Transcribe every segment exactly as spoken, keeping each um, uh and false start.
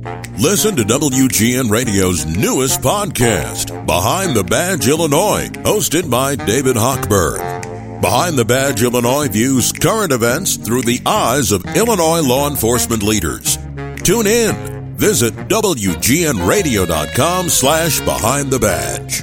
Listen to W G N Radio's newest podcast, Behind the Badge Illinois, hosted by David Hochberg. Behind the Badge Illinois views current events through the eyes of Illinois law enforcement leaders. Tune in. Visit W G N radio dot com slash behind the badge.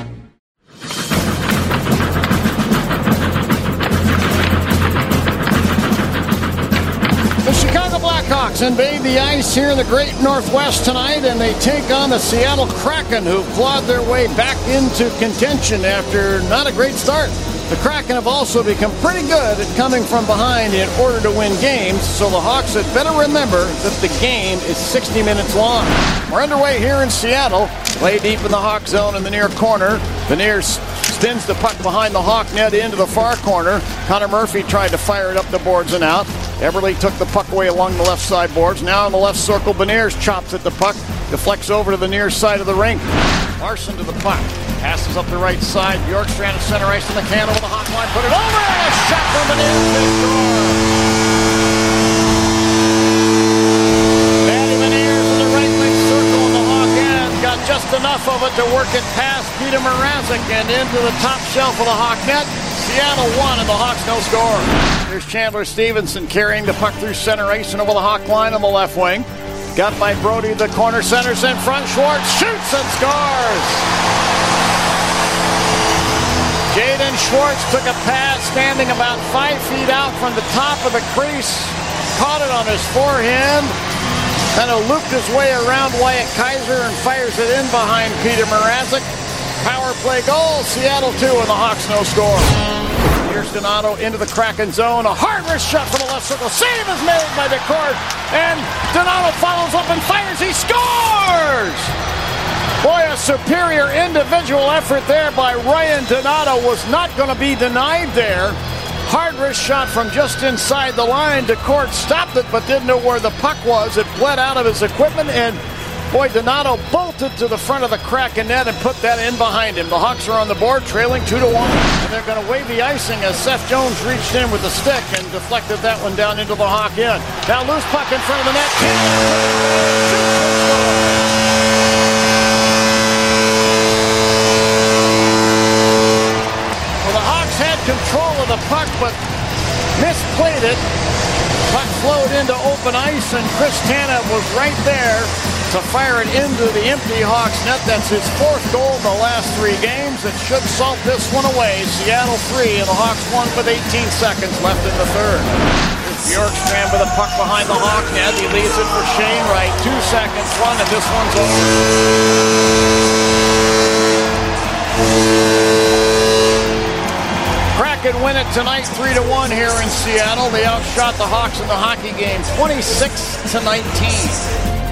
Blackhawks invade the ice here in the Great Northwest tonight, and they take on the Seattle Kraken, who clawed their way back into contention after not a great start. The Kraken have also become pretty good at coming from behind in order to win games, so the Hawks had better remember that the game is sixty minutes long. We're underway here in Seattle. Play deep in the Hawk zone in the near corner. Beniers spins the puck behind the Hawk net into the far corner. Connor Murphy tried to fire it up the boards and out. Eberle took the puck away along the left side boards. Now in the left circle, Beniers chops at the puck. Deflects over to the near side of the rink. Larson to the puck. Passes up the right side. Bjorkstrand at center ice in the can over the hot line. Put it over and a shot from Beniers to score. Matty Beniers in the right wing circle in the Hawk end. Got just enough of it to work it past Peter Mrazek and into the top shelf of the Hawk net. Seattle won and the Hawks no score. Here's Chandler Stevenson carrying the puck through center ice and over the Hawk line on the left wing. Got by Brody, the corner center's in front. Schwartz shoots and scores. Jaden Schwartz took a pass standing about five feet out from the top of the crease. Caught it on his forehand. Kind of looped his way around Wyatt Kaiser and fires it in behind Peter Mrazek. Power play goal, Seattle two, and the Hawks no score. Here's Donato into the Kraken zone. A hard wrist shot from the left circle. Save is made by DeCourt. And Donato follows up and fires. He scores! Boy, a superior individual effort there by Ryan Donato was not going to be denied there. Hard wrist shot from just inside the line. DeCourt stopped it but didn't know where the puck was. It bled out of his equipment, and boy, Donato bolted to the front of the Kraken net and put that in behind him. The Hawks are on the board, trailing two to one. And they're going to wave the icing as Seth Jones reached in with the stick and deflected that one down into the Hawk end. Now loose puck in front of the net. Well, the Hawks had control of the puck, but misplayed it. Puck flowed into open ice, and Chris Tanev was right there to fire it into the empty Hawks net. That's his fourth goal in the last three games. It should salt this one away. Seattle three, and the Hawks won with eighteen seconds left in the third. Bjorkstrand with a puck behind the Hawk net. He leaves it for Shane Wright. Two seconds, one, and this one's over. Kraken win it tonight three to one here in Seattle. They outshot the Hawks in the hockey game twenty-six to nineteen.